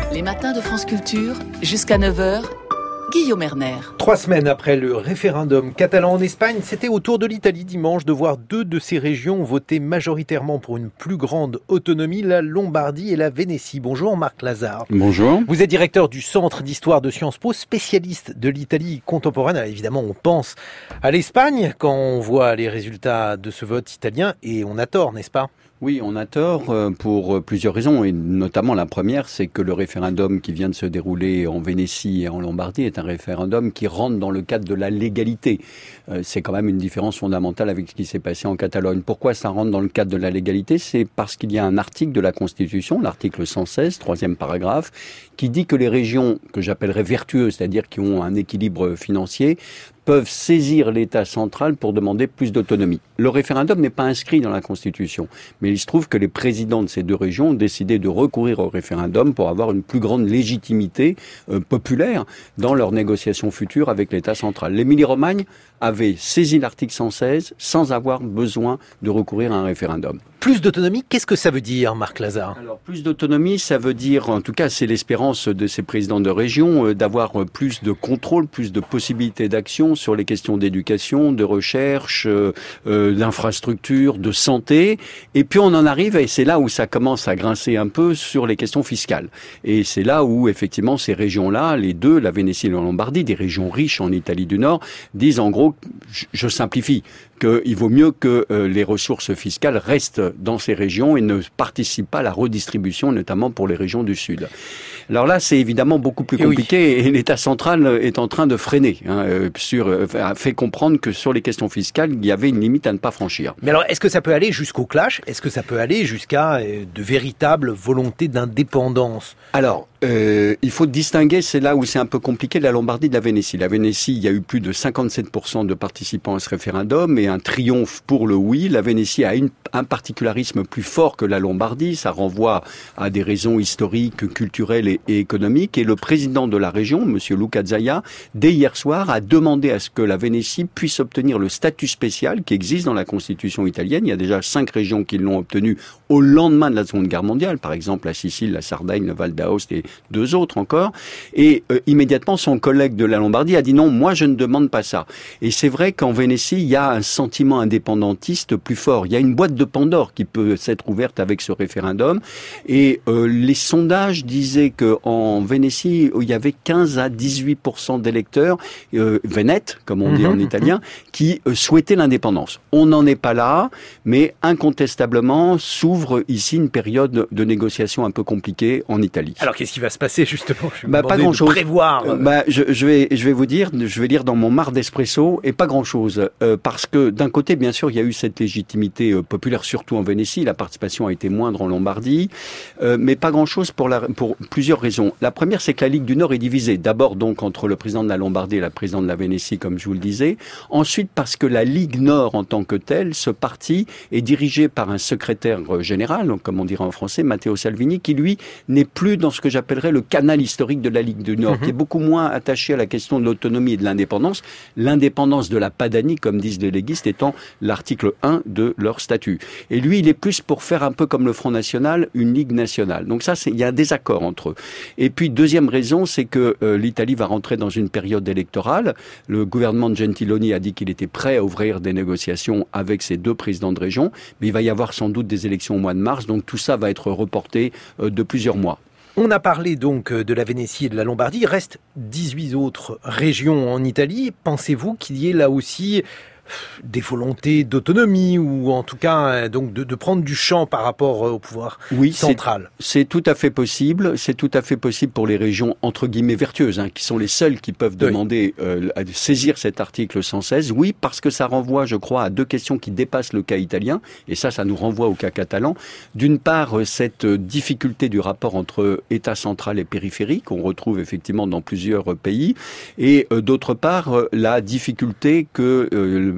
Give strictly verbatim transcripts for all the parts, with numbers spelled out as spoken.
Les matins de France Culture, jusqu'à neuf heures, Guillaume Erner. Trois semaines après le référendum catalan en Espagne, c'était au tour de l'Italie dimanche de voir deux de ces régions voter majoritairement pour une plus grande autonomie, la Lombardie et la Vénétie. Bonjour Marc Lazare. Bonjour. Vous êtes directeur du Centre d'Histoire de Sciences Po, spécialiste de l'Italie contemporaine. Alors évidemment, on pense à l'Espagne quand on voit les résultats de ce vote italien et on a tort, n'est-ce pas ? Oui, on a tort pour plusieurs raisons, et notamment la première, c'est que le référendum qui vient de se dérouler en Vénétie et en Lombardie est un référendum qui rentre dans le cadre de la légalité. C'est quand même une différence fondamentale avec ce qui s'est passé en Catalogne. Pourquoi ça rentre dans le cadre de la légalité ? C'est parce qu'il y a un article de la Constitution, l'article cent seize, troisième paragraphe, qui dit que les régions que j'appellerais vertueuses, c'est-à-dire qui ont un équilibre financier, peuvent saisir l'État central pour demander plus d'autonomie. Le référendum n'est pas inscrit dans la Constitution, mais il se trouve que les présidents de ces deux régions ont décidé de recourir au référendum pour avoir une plus grande légitimité euh, populaire dans leurs négociations futures avec l'État central. L'Émilie-Romagne avait saisi l'article cent seize sans avoir besoin de recourir à un référendum. Plus d'autonomie, qu'est-ce que ça veut dire, Marc Lazare ? Alors, plus d'autonomie, ça veut dire, en tout cas, c'est l'espérance de ces présidents de région, euh, d'avoir plus de contrôle, plus de possibilités d'action sur les questions d'éducation, de recherche, euh, euh, d'infrastructure, de santé. Et puis, on en arrive, et c'est là où ça commence à grincer un peu sur les questions fiscales. Et c'est là où, effectivement, ces régions-là, les deux, la Vénétie et la Lombardie, des régions riches en Italie du Nord, disent en gros, je, je simplifie, qu'il vaut mieux que euh, les ressources fiscales restent dans ces régions et ne participent pas à la redistribution, notamment pour les régions du Sud. Alors là, c'est évidemment beaucoup plus compliqué, et, oui. et l'État central est en train de freiner, hein, sur, euh, a fait comprendre que sur les questions fiscales, il y avait une limite à ne pas franchir. Mais alors, est-ce que ça peut aller jusqu'au clash ? Est-ce que ça peut aller jusqu'à euh, de véritables volontés d'indépendance ? Alors, euh, il faut distinguer, c'est là où c'est un peu compliqué, la Lombardie de la Vénétie. La Vénétie, il y a eu plus de cinquante-sept pour cent de participants à ce référendum et un triomphe pour le oui. La Vénétie a une, un particularisme plus fort que la Lombardie. Ça renvoie à des raisons historiques, culturelles et, et économiques. Et le président de la région, monsieur Luca Zaia, dès hier soir, a demandé à ce que la Vénétie puisse obtenir le statut spécial qui existe dans la Constitution italienne. Il y a déjà cinq régions qui l'ont obtenu au lendemain de la Seconde Guerre mondiale. Par exemple, la Sicile, la Sardaigne, le Val d'Aoste et deux autres encore. Et euh, immédiatement, son collègue de la Lombardie a dit non, moi je ne demande pas ça. Et c'est vrai qu'en Vénétie, il y a un sentiment indépendantiste plus fort. Il y a une boîte de Pandore qui peut s'être ouverte avec ce référendum. Et euh, les sondages disaient qu'en Vénétie, il y avait quinze à dix-huit pour cent d'électeurs, euh, vénètes, comme on dit mmh, en italien, qui euh, souhaitaient l'indépendance. On n'en est pas là, mais incontestablement s'ouvre ici une période de négociation un peu compliquée en Italie. Alors qu'est-ce qui va se passer justement ? Je vais bah, pas grand chose. Prévoir. Euh, bah, je, je vais, je vais vous dire, je vais lire dans mon mar d'espresso et pas grand chose, euh, parce que d'un côté, bien sûr, il y a eu cette légitimité euh, populaire, surtout en Vénétie. La participation a été moindre en Lombardie, euh, mais pas grand chose pour la, pour plusieurs raisons. La première, c'est que la Ligue du Nord est divisée. D'abord, donc, entre le président de la Lombardie et la présidente de la Vénétie, comme je vous le disais. Ensuite, parce que la Ligue Nord, en tant que telle, ce parti est dirigé par un secrétaire général, comme on dirait en français, Matteo Salvini, qui lui n'est plus dans ce que j'appellerais le canal historique de la Ligue du Nord, mmh. qui est beaucoup moins attaché à la question de l'autonomie et de l'indépendance. L'indépendance de la Padanie, comme disent les légistes, étant l'article un de leur statut. Et lui, il est plus pour faire un peu comme le Front National, une Ligue nationale. Donc ça, c'est, il y a un désaccord entre eux. Et puis, deuxième raison, c'est que euh, l'Italie va rentrer dans une période électorale. Le gouvernement de Gentiloni a dit qu'il était prêt à ouvrir des négociations avec ces deux présidents de région, mais il va y avoir sans doute des élections au mois de mars, donc tout ça va être reporté euh, de plusieurs mois. On a parlé donc de la Vénétie et de la Lombardie. Il reste dix-huit autres régions en Italie. Pensez-vous qu'il y ait là aussi des volontés d'autonomie ou en tout cas donc de, de prendre du champ par rapport au pouvoir oui, central? C'est, c'est tout à fait possible. C'est tout à fait possible pour les régions entre guillemets vertueuses, hein, qui sont les seules qui peuvent demander oui. euh, à saisir cet article cent seize. Oui, parce que ça renvoie, je crois, à deux questions qui dépassent le cas italien, et ça, ça nous renvoie au cas catalan. D'une part, cette difficulté du rapport entre État central et périphérique, qu'on retrouve effectivement dans plusieurs pays, et euh, d'autre part, la difficulté que euh,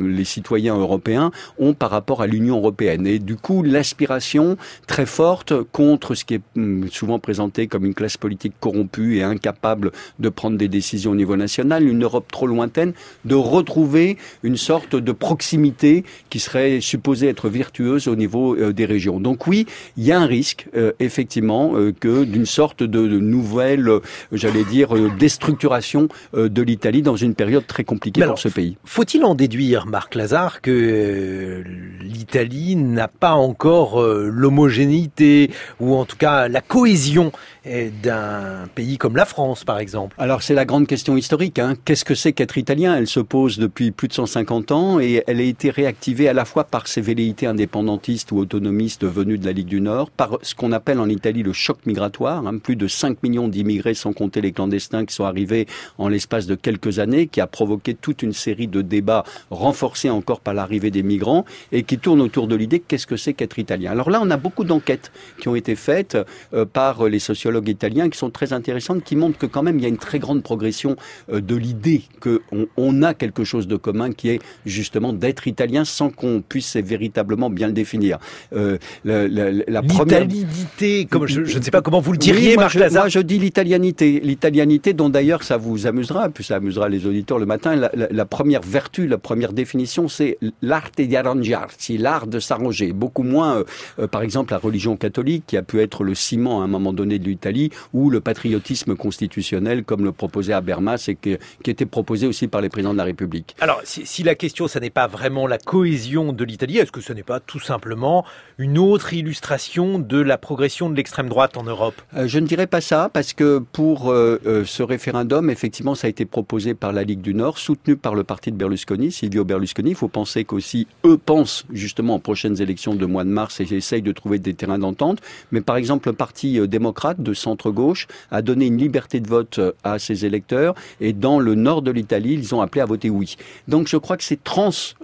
les citoyens européens ont par rapport à l'Union européenne. Et du coup, l'aspiration très forte contre ce qui est souvent présenté comme une classe politique corrompue et incapable de prendre des décisions au niveau national, une Europe trop lointaine, de retrouver une sorte de proximité qui serait supposée être virtueuse au niveau euh, des régions. Donc oui, il y a un risque, euh, effectivement, euh, que d'une sorte de, de nouvelle, euh, j'allais dire, euh, déstructuration euh, de l'Italie dans une période très compliquée alors, pour ce pays. Faut-il en déduire, Marc Lazare, que euh, l'Italie n'a pas encore euh, l'homogénéité ou en tout cas la cohésion euh, d'un pays comme la France, par exemple? Alors c'est la grande question historique. Hein. Qu'est-ce que c'est qu'être italien? Elle se pose depuis plus de cent cinquante ans et elle a été réactivée à la fois par ces velléités indépendantistes ou autonomistes venues de la Ligue du Nord, par ce qu'on appelle en Italie le choc migratoire, hein, plus de cinq millions d'immigrés sans compter les clandestins qui sont arrivés en l'espace de quelques années, qui a provoqué toute une série de débats renforcés encore par l'arrivée des migrants et qui tournent autour de l'idée qu'est-ce que c'est qu'être italien. Alors là, on a beaucoup d'enquêtes qui ont été faites euh, par les sociologues italiens qui sont très intéressantes, qui montrent que quand même il y a une très grande progression euh, de l'idée qu'on on a quelque chose de commun qui est justement d'être italien sans qu'on puisse véritablement bien le définir. Euh, la, la, la première... L'italianité, comme je, je ne sais pas comment vous le diriez, oui, moi, Marc je, Lazare. moi je dis l'italianité, l'italianité dont d'ailleurs ça vous amusera, puis ça amusera les auditeurs le matin. La, la, la première vertu, la première définition, c'est l'arte di arrangiarsi, l'art de s'arranger. Beaucoup moins, euh, euh, par exemple, la religion catholique qui a pu être le ciment à un moment donné de l'Italie, ou le patriotisme constitutionnel comme le proposait Habermas et que, qui était proposé aussi par les présidents de la République. Alors, si, si la question, ça n'est pas vraiment la cohésion de l'Italie, est-ce que ce n'est pas tout simplement une autre illustration de la progression de l'extrême droite en Europe? euh, Je ne dirais pas ça, parce que pour euh, euh, ce référendum, effectivement, ça a été proposé par la Ligue du Nord, soutenu par le parti de Berlusconi, Silvio Berlusconi. Il faut penser qu'aussi, eux pensent justement aux prochaines élections de mois de mars et essayent de trouver des terrains d'entente. Mais par exemple, le parti euh, démocrate de centre-gauche a donné une liberté de vote euh, à ses électeurs, et dans le nord de l'Italie, ils ont appelé à voter oui. Donc je crois que c'est transpartisan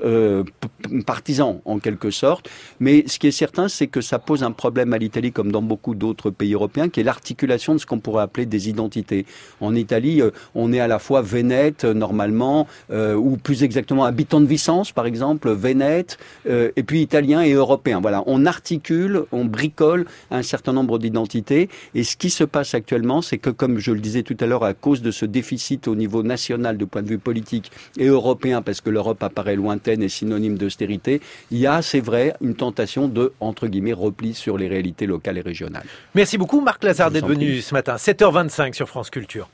euh, en quelque sorte, mais ce qui est certain, c'est que ça pose un problème à l'Italie comme dans beaucoup d'autres pays européens, qui est l'articulation de ce qu'on pourrait appeler des identités. En Italie, euh, on est à la fois vénète, euh, normalement, euh, ou plus exactement habitant de Vicence, par exemple, vénète, euh, et puis italien et européen. Voilà, on articule, on bricole un certain nombre d'identités, et ce qui se passe actuellement, c'est que, comme je le disais tout à l'heure, à cause de ce déficit au niveau national du point de vue politique et européen, parce que l'Europe apparaît lointaine et synonyme d'austérité, il y a, c'est vrai, une tentation de, entre guillemets, repli sur les réalités locales et régionales. Merci beaucoup Marc Lazare d'être venu ce matin, sept heures vingt-cinq sur France Culture.